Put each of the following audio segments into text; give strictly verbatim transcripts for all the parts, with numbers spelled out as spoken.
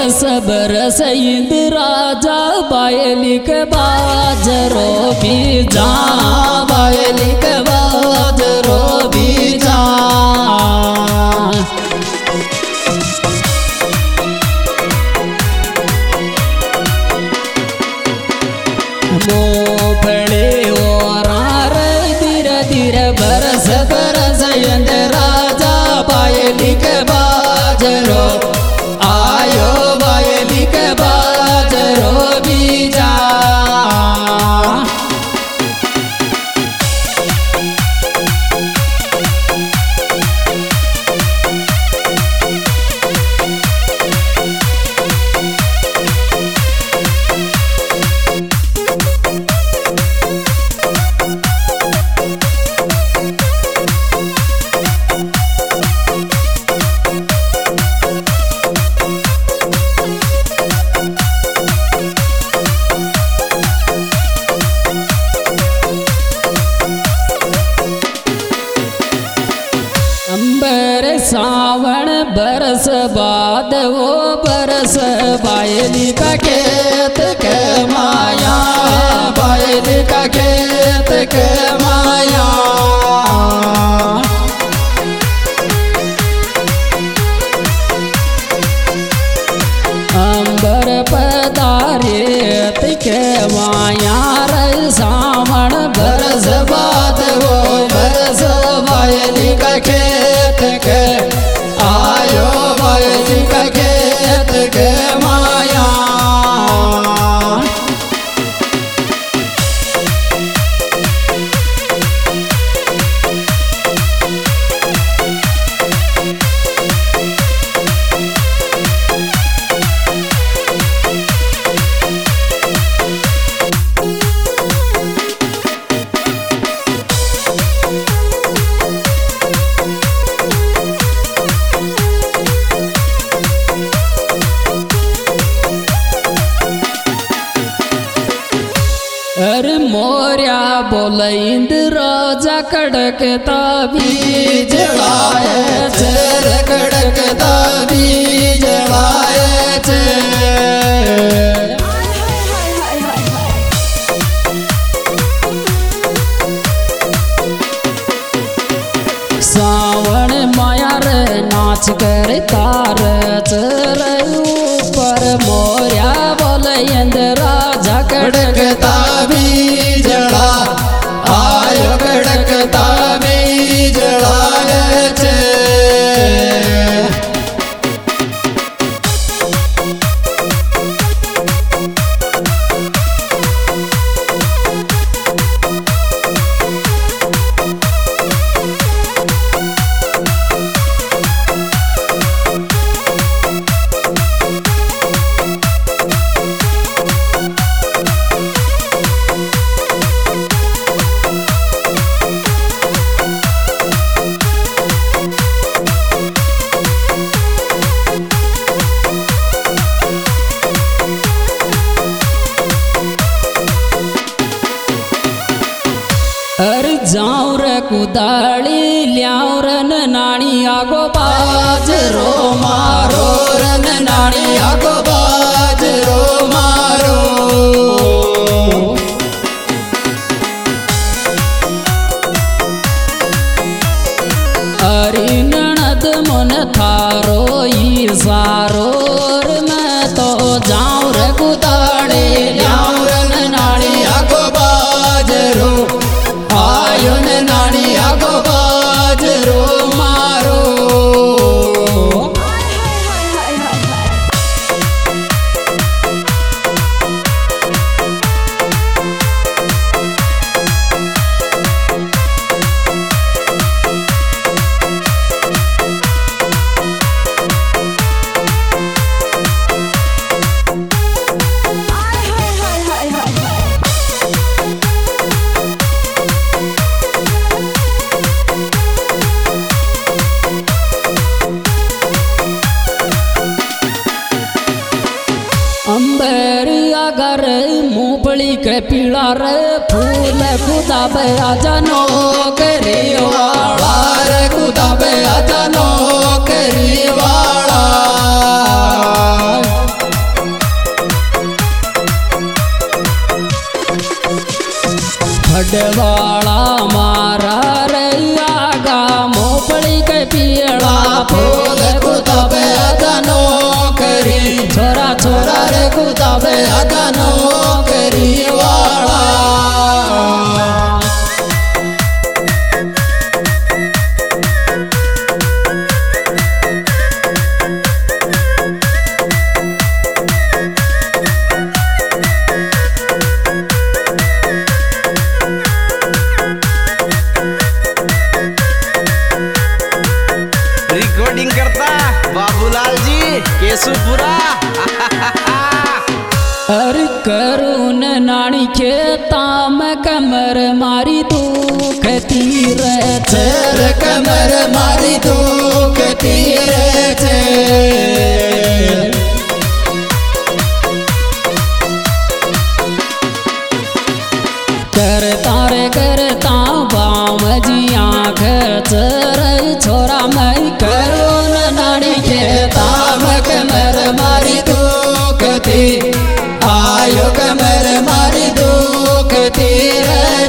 बरस बरस इंद्राजा बायलिक बाजरो बीजा बायलिक बाजरो बीजा मोफळे ओरार धीर धीर बरस बरस इंद्राजा बायलिक बाजरो आयो बायलिक बाजरो बीजा सावन बरस बाद वो बरस बायली का खेत के माया बायली का खेत के माया अंबर पदारे के माया रे सावन बरस बाद वो बरस बायली का खेत के आयो बायली का खेत के माया अरे मोर्या बोल इंद्राजा कड़कता बीज लाए चर कड़कता बीज लाए सावन माया रे नाच कर तार चर ऊपर मोर्या बोल इंद्राजा कड़कता बीजड़ा आयो कड़कता बीजड़ा छे अरे जाऊं रे कुदाली ल्याऊं रन नानी आगो बाजरो मारो रन नानी आगो बाजरो मारो अरे ननद मन थारो ई सारो मैं तो जाऊं रे कुदाली ल्याऊं रन नानी आगो बाजरो आयो ने नानी आगो बाजरो मारो अगर मूंगफली के पीला रे फूल खुदाबे आजा नौकरी वाला रे खुदाबे आजा नौकरी वाला। खुदाबे आजा नौकरी वाला। रिकॉर्डिंग करता बाबूलाल जी केशुपुरा। अरे करुण नानी खेता में कमर मारी दुख तीर चर कमर मारी दुख तीर करता रे करता बाम जी आँख चर छोरा मई करुण नानी खेता में कमर मारी दुख तीर आयो कमर मारी दुख तीर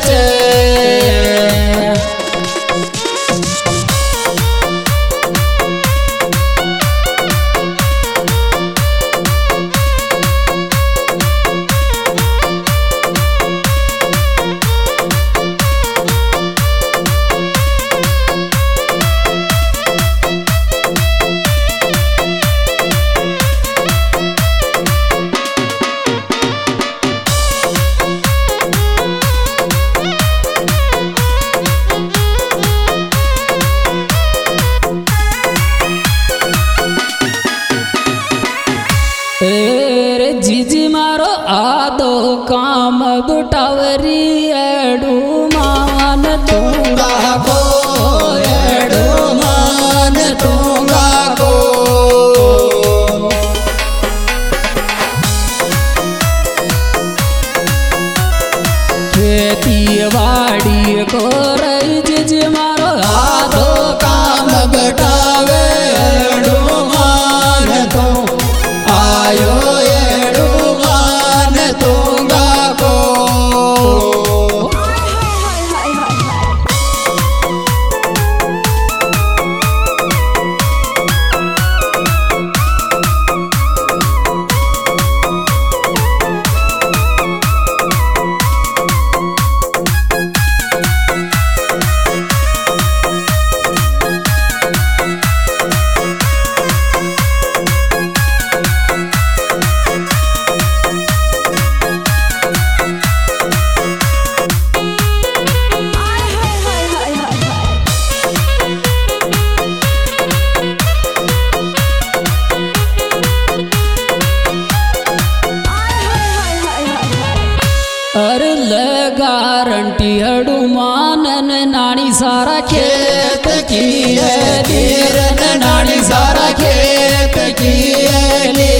जीजी मारो आदो काम बुटावरी एडू मान दूंगा को एडू मान दूंगा को खेती वाड़ी को रही जीजी मारो आदो काम बुटावे एडू मान दो आयो गारंटी अड़ू मानन नानी सारा खेत की है धीरन नानी सारा खेत की है ले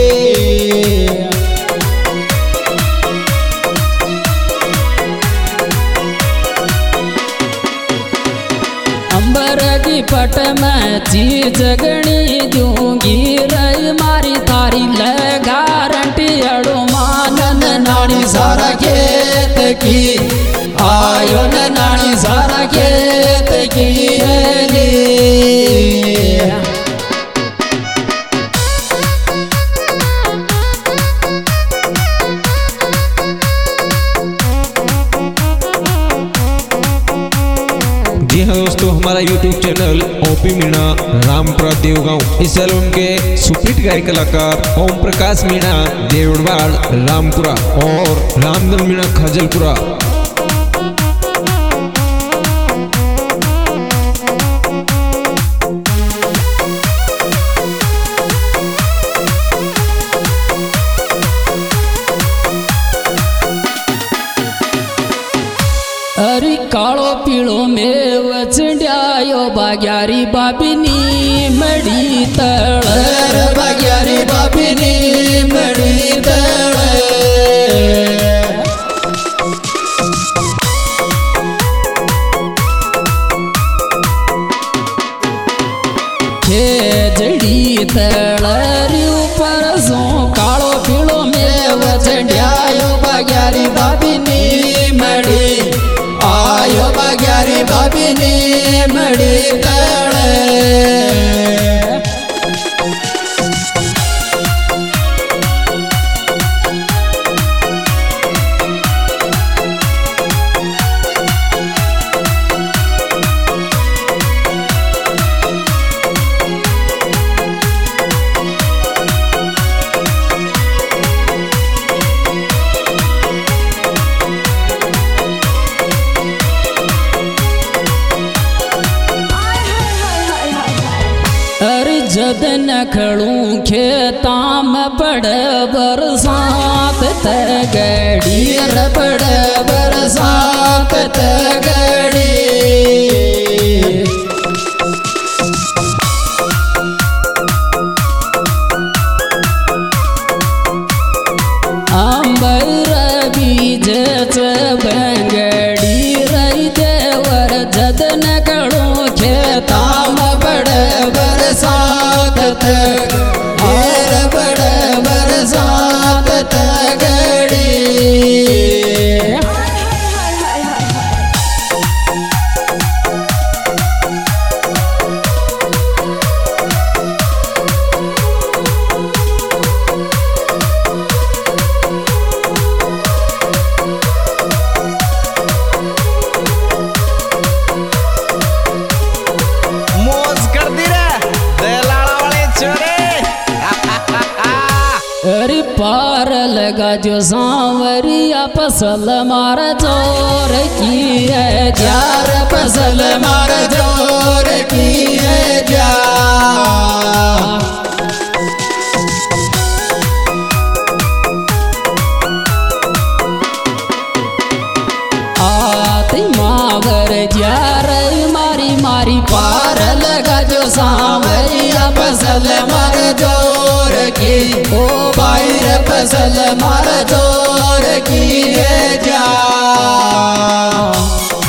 अंबर की पट में चीज गणी दूंगी रही मारी तारी ले गारंटी अड़ू मानन नानी सारा खेत की आयो न नानी सारा खेत की है जी हाँ दोस्तों, हमारा YouTube channel O P Meena Rampura Devgaon, इस एल्बम के सुपरहिट गायक कलाकार ओम प्रकाश मीणा देवड़वाड़ रामपुरा और रामधन मीणा खजलपुरा। अरे कालो पीलो में वचंड्यायो बाग्यारी बाबिनी मड़ी तड़ बाग्यारी बाबिनी मड़ी तड़ जड़ी तड़ी ऊपर सो कालो पीलो में वचंड्यायो बाग्यारी बाबिनी मड़ी आयो बाग्यारी बाबिनी मड़ी तड़े जद नखड़ू खेता में बड़ बरसात तगड़ी रे बड़ बरसात तगड़ी अंबर बीज बंगड़ी रही देवर जद नखड़ू खेता में बड़ बरसात तगड़ी बड़ बरसात तगड़ी मौज कर दी रे दलाला वाले छोरे। अरे पार लगा जो सांवरिया फसल मार जोर की है जार फसल मार जोर की है जा आती मावर जार मारी मारी पार लगा जो सांवरिया फसल मार जोर की ओ बाहर फसल मार जोर की है जा